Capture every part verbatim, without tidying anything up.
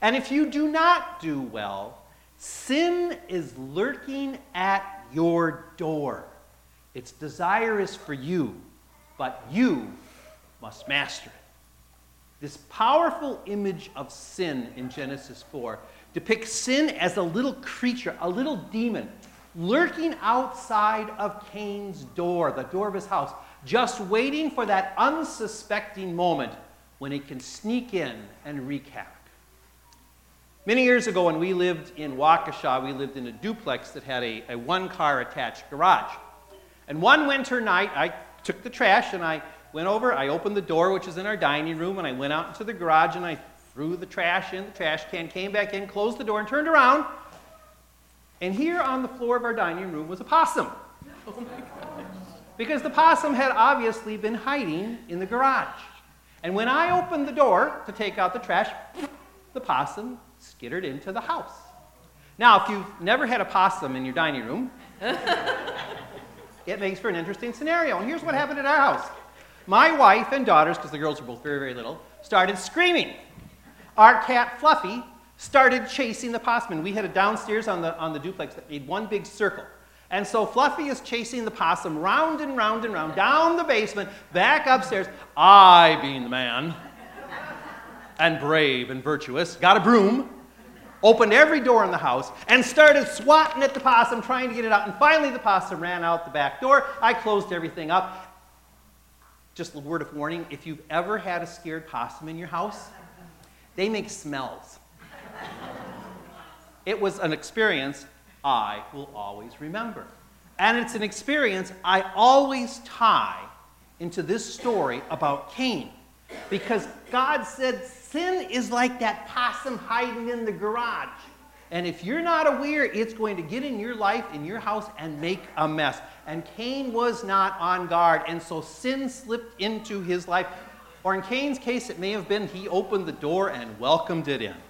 And if you do not do well, sin is lurking at your door. Its desire is for you, but you must master it. This powerful image of sin in Genesis four depicts sin as a little creature, a little demon, lurking outside of Cain's door, the door of his house, just waiting for that unsuspecting moment when it can sneak in and wreak havoc. Many years ago when we lived in Waukesha, we lived in a duplex that had a, a one-car attached garage. And one winter night, I took the trash and I went over, I opened the door, which is in our dining room, and I went out into the garage and I threw the trash in the trash can, came back in, closed the door, and turned around. And here on the floor of our dining room was a possum. Oh my gosh. Because the possum had obviously been hiding in the garage. And when I opened the door to take out the trash, the possum skittered into the house. Now, if you've never had a possum in your dining room, it makes for an interesting scenario. And here's what happened at our house. My wife and daughters, because the girls were both very, very little, started screaming. Our cat, Fluffy, started chasing the possum. And we had a downstairs on the, on the duplex that made one big circle. And so Fluffy is chasing the possum round and round and round, down the basement, back upstairs. I, being the man, and brave and virtuous, got a broom, opened every door in the house, and started swatting at the possum, trying to get it out. And finally the possum ran out the back door. I closed everything up. Just a word of warning, if you've ever had a scared possum in your house, they make smells. It was an experience I will always remember. And it's an experience I always tie into this story about Cain. Because God said sin is like that possum hiding in the garage. And if you're not aware, it's going to get in your life, in your house, and make a mess. And Cain was not on guard, and so sin slipped into his life. Or in Cain's case, it may have been he opened the door and welcomed it in.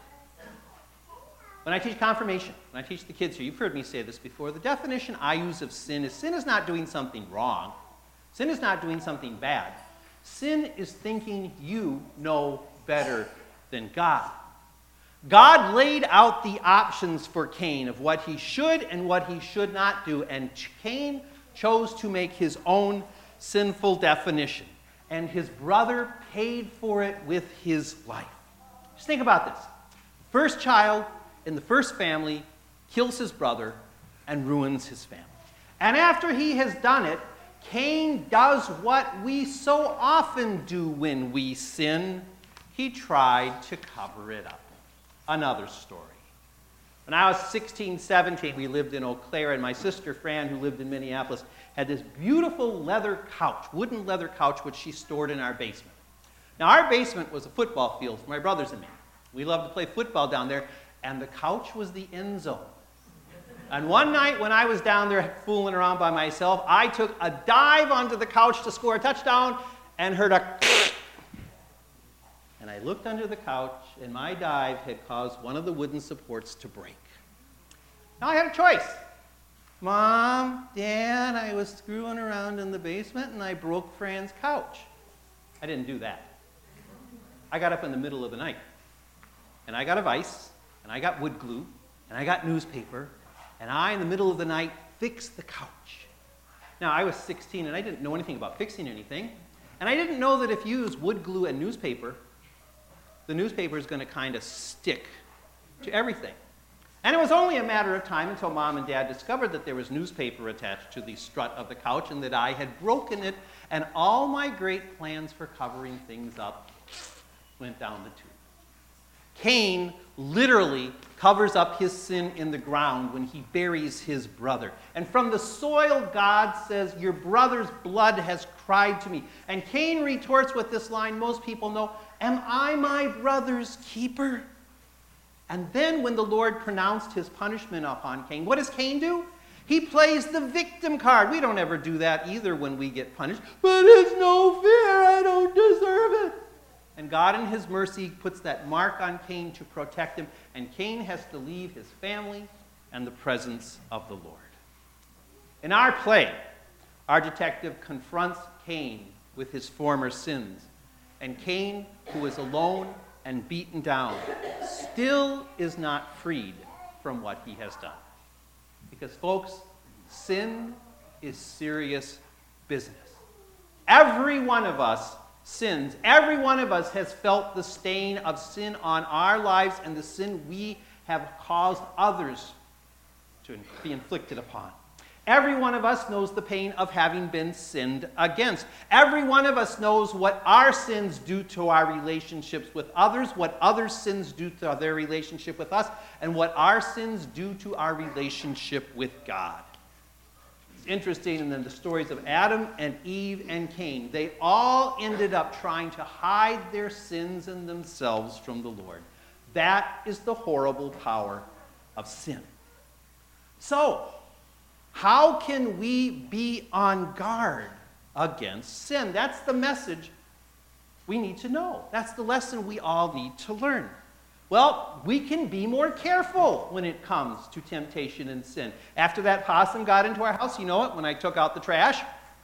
When I teach confirmation, when I teach the kids here, you've heard me say this before, the definition I use of sin is sin is not doing something wrong. Sin is not doing something bad. Sin is thinking you know better than God. God laid out the options for Cain of what he should and what he should not do, and Cain chose to make his own sinful definition, and his brother paid for it with his life. Just think about this. First child in the first family kills his brother and ruins his family. And after he has done it, Cain does what we so often do when we sin. He tried to cover it up. Another story. When I was sixteen, seventeen, we lived in Eau Claire, and my sister Fran, who lived in Minneapolis, had this beautiful leather couch, wooden leather couch, which she stored in our basement. Now, our basement was a football field for my brothers and me. We loved to play football down there, and the couch was the end zone. And one night when I was down there fooling around by myself, I took a dive onto the couch to score a touchdown and heard a and I looked under the couch, and my dive had caused one of the wooden supports to break. Now I had a choice. Mom, Dad, I was screwing around in the basement, and I broke Fran's couch. I didn't do that. I got up in the middle of the night, and I got a vise, and I got wood glue, and I got newspaper, and I, in the middle of the night, fixed the couch. Now, I was sixteen, and I didn't know anything about fixing anything, and I didn't know that if you use wood glue and newspaper, the newspaper is going to kind of stick to everything. And it was only a matter of time until Mom and Dad discovered that there was newspaper attached to the strut of the couch and that I had broken it, and all my great plans for covering things up went down the tube. Cain literally covers up his sin in the ground when he buries his brother. And from the soil, God says, "Your brother's blood has cried to me." And Cain retorts with this line most people know, "Am I my brother's keeper?" And then when the Lord pronounced his punishment upon Cain, what does Cain do? He plays the victim card. We don't ever do that either when we get punished. But it's no fair. I don't deserve it. And God in his mercy puts that mark on Cain to protect him. And Cain has to leave his family and the presence of the Lord. In our play, our detective confronts Cain with his former sins. And Cain, who is alone and beaten down, still is not freed from what he has done. Because, folks, sin is serious business. Every one of us sins. Every one of us has felt the stain of sin on our lives and the sin we have caused others to be inflicted upon. Every one of us knows the pain of having been sinned against. Every one of us knows what our sins do to our relationships with others, what other sins do to their relationship with us, and what our sins do to our relationship with God. It's interesting, and then the stories of Adam and Eve and Cain, they all ended up trying to hide their sins and themselves from the Lord. That is the horrible power of sin. So, how can we be on guard against sin? That's the message we need to know. That's the lesson we all need to learn. Well, we can be more careful when it comes to temptation and sin. After that possum got into our house, you know it, when I took out the trash,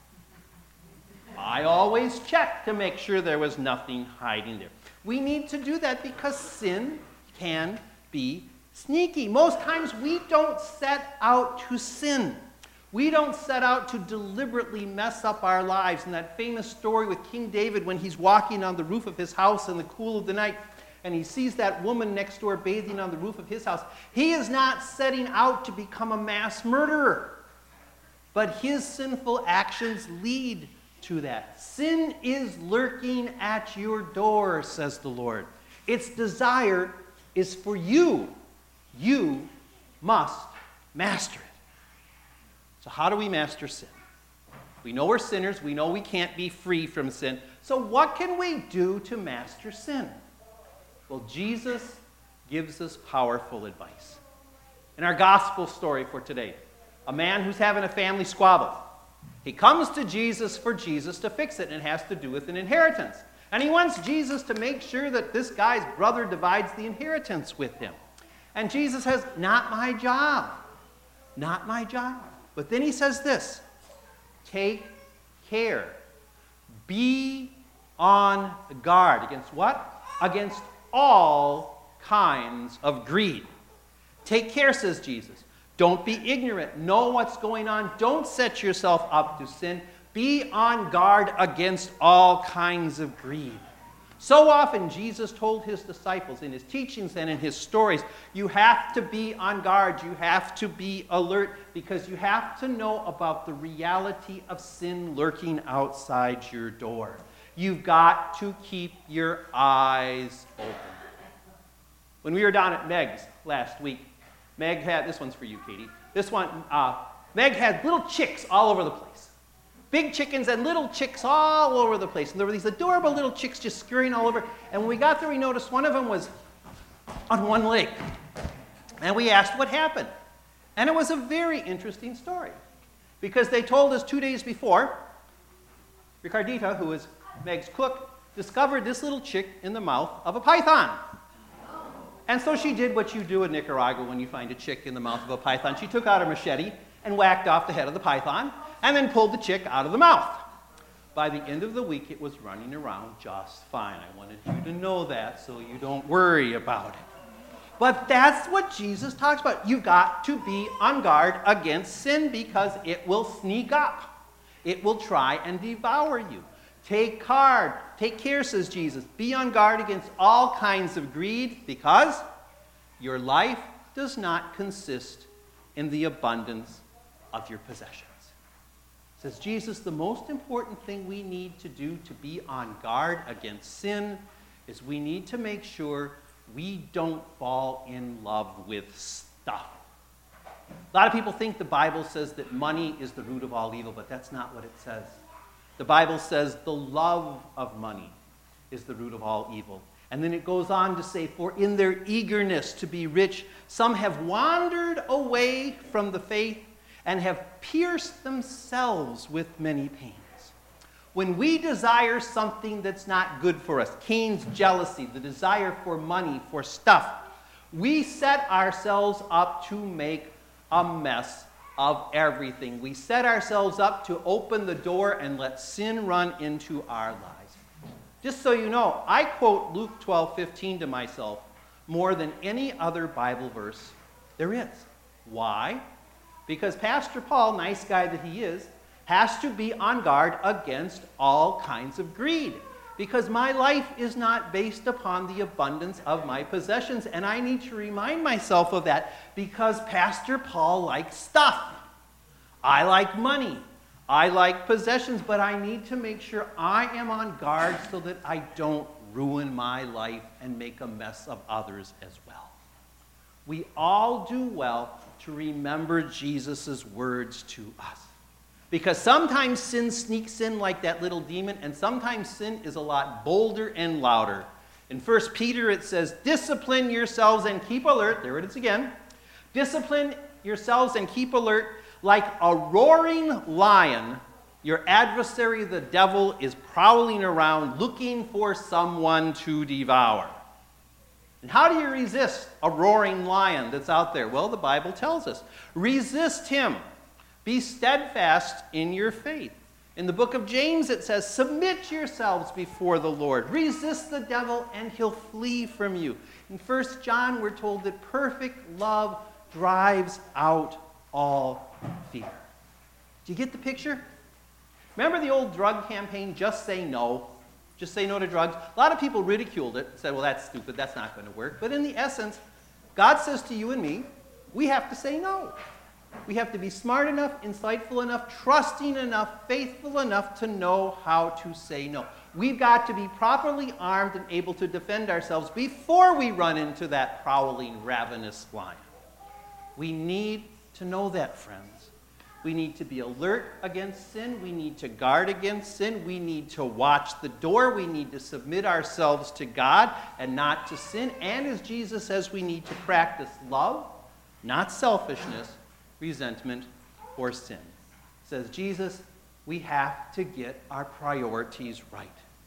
I always checked to make sure there was nothing hiding there. We need to do that because sin can be sneaky. Most times we don't set out to sin. We don't set out to deliberately mess up our lives. In that famous story with King David when he's walking on the roof of his house in the cool of the night and he sees that woman next door bathing on the roof of his house, he is not setting out to become a mass murderer. But his sinful actions lead to that. Sin is lurking at your door, says the Lord. Its desire is for you. You must master it. So how do we master sin? We know we're sinners. We know we can't be free from sin. So what can we do to master sin? Well, Jesus gives us powerful advice. In our gospel story for today, a man who's having a family squabble. He comes to Jesus for Jesus to fix it, and it has to do with an inheritance. And he wants Jesus to make sure that this guy's brother divides the inheritance with him. And Jesus says, not my job. Not my job. But then he says this, take care. Be on guard. Against what? Against all kinds of greed. Take care, says Jesus. Don't be ignorant. Know what's going on. Don't set yourself up to sin. Be on guard against all kinds of greed. So often Jesus told his disciples in his teachings and in his stories, you have to be on guard, you have to be alert, because you have to know about the reality of sin lurking outside your door. You've got to keep your eyes open. When we were down at Meg's last week, Meg had, this one's for you, Katie, this one, uh, Meg had little chicks all over the place. Big chickens and little chicks all over the place. And there were these adorable little chicks just scurrying all over. And when we got there, we noticed one of them was on one leg. And we asked what happened. And it was a very interesting story. Because they told us two days before, Ricardita, who is Meg's cook, discovered this little chick in the mouth of a python. And so she did what you do in Nicaragua when you find a chick in the mouth of a python. She took out a machete and whacked off the head of the python, and then pulled the chick out of the mouth. By the end of the week, it was running around just fine. I wanted you to know that so you don't worry about it. But that's what Jesus talks about. You've got to be on guard against sin because it will sneak up. It will try and devour you. Take guard. Take care, says Jesus. Be on guard against all kinds of greed because your life does not consist in the abundance of your possessions. Says Jesus, the most important thing we need to do to be on guard against sin is we need to make sure we don't fall in love with stuff. A lot of people think the Bible says that money is the root of all evil, but that's not what it says. The Bible says the love of money is the root of all evil. And then it goes on to say, for in their eagerness to be rich, some have wandered away from the faith and have pierced themselves with many pains. When we desire something that's not good for us, Cain's jealousy, the desire for money, for stuff, we set ourselves up to make a mess of everything. We set ourselves up to open the door and let sin run into our lives. Just so you know, I quote Luke twelve fifteen to myself more than any other Bible verse there is. Why? Because Pastor Paul, nice guy that he is, has to be on guard against all kinds of greed. Because my life is not based upon the abundance of my possessions, and I need to remind myself of that because Pastor Paul likes stuff. I like money. I like possessions, but I need to make sure I am on guard so that I don't ruin my life and make a mess of others as well. We all do well to remember Jesus' words to us. Because sometimes sin sneaks in like that little demon, and sometimes sin is a lot bolder and louder. In First Peter it says, discipline yourselves and keep alert. There it is again. Discipline yourselves and keep alert. Like a roaring lion, your adversary, the devil, is prowling around looking for someone to devour. And how do you resist a roaring lion that's out there? Well, the Bible tells us. Resist him. Be steadfast in your faith. In the book of James it says, submit yourselves before the Lord. Resist the devil and he'll flee from you. In First John we're told that perfect love drives out all fear. Do you get the picture? Remember the old drug campaign, Just Say No? Just say no to drugs. A lot of people ridiculed it, said, well, that's stupid, that's not going to work. But in the essence, God says to you and me, we have to say no. We have to be smart enough, insightful enough, trusting enough, faithful enough to know how to say no. We've got to be properly armed and able to defend ourselves before we run into that prowling, ravenous lion. We need to know that, friends. We need to be alert against sin. We need to guard against sin. We need to watch the door. We need to submit ourselves to God and not to sin. And as Jesus says, we need to practice love, not selfishness, resentment, or sin. Says Jesus, we have to get our priorities right.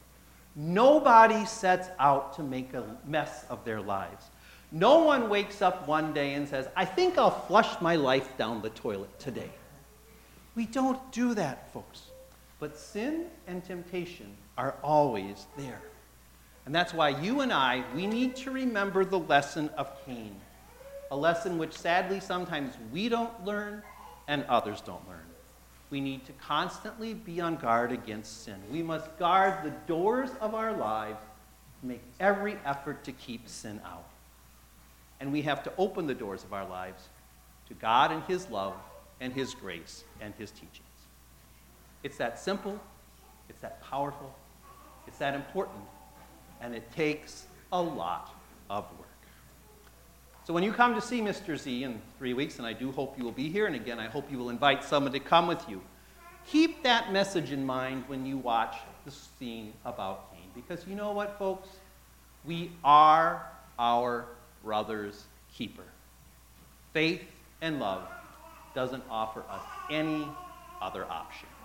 Nobody sets out to make a mess of their lives. No one wakes up one day and says, I think I'll flush my life down the toilet today. We don't do that, folks. But sin and temptation are always there. And that's why you and I, we need to remember the lesson of Cain. A lesson which sadly sometimes we don't learn and others don't learn. We need to constantly be on guard against sin. We must guard the doors of our lives, make every effort to keep sin out. And we have to open the doors of our lives to God and his love and his grace and his teachings. It's that simple, it's that powerful, it's that important, and it takes a lot of work. So when you come to see Mister Z in three weeks, and I do hope you will be here, and again, I hope you will invite someone to come with you, keep that message in mind when you watch the scene about Cain. Because you know what, folks? We are our brother's keeper. Faith and love doesn't offer us any other option.